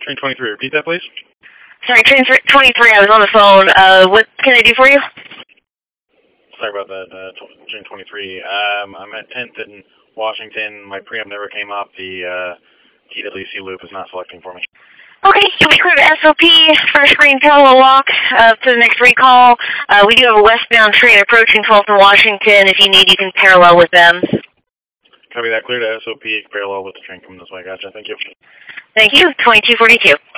Train 23, repeat that, please. Sorry, train 23, I was on the phone. What can I do for you? Sorry about that, train 23. I'm at 10th in Washington. My preamp never came up. The TWC loop is not selecting for me. Okay, you'll be clear to SOP, first screen parallel walk to the next recall. We do have a westbound train approaching 12th in Washington. If you need, you can parallel with them. Copy that. Clear to SOP, parallel with the train coming this way. Gotcha. Thank you. Thank you. 2242.